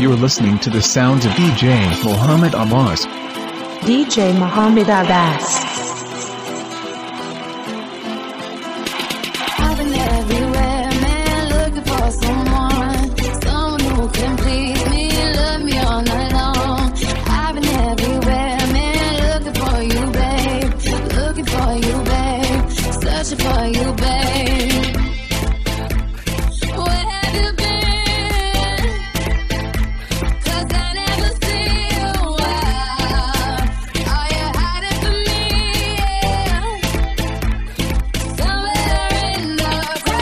You're listening to the sounds of DJ Mohammed Abbas. DJ Mohammed Abbas. I've been everywhere, man, looking for someone who can please me, love me all night long. I've been everywhere, man, looking for you, babe, searching for you, babe. Where have you been? 'Cause I never see you. Are you hiding from me? Somewhere in the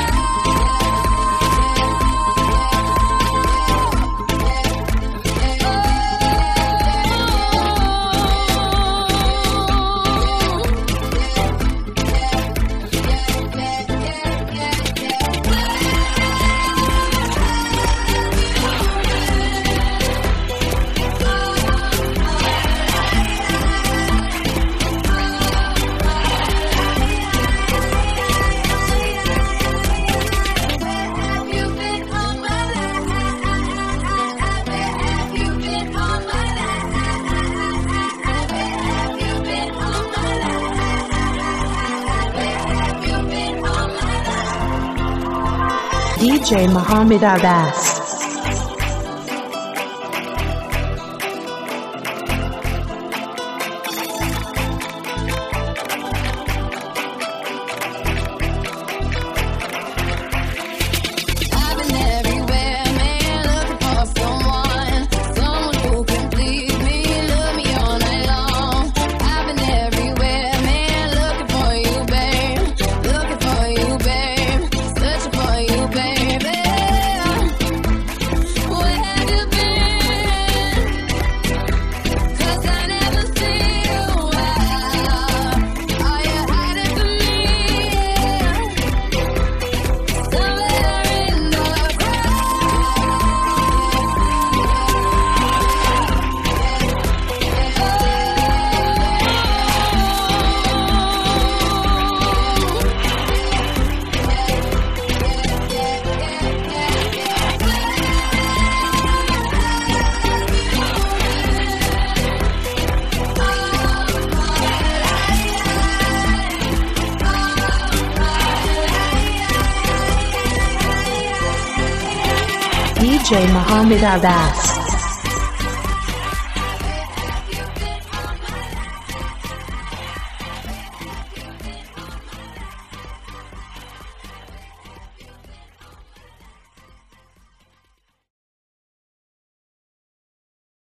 DJ Mohammed Abbas. I've been everywhere, man, looking for someone who can please me, love me all night long. I've been everywhere, man, looking for you, babe, searching for you, baby. Where have you been? 'Cause I never see you. Are you hiding from me? Somewhere in the DJ Mohammed Abbas.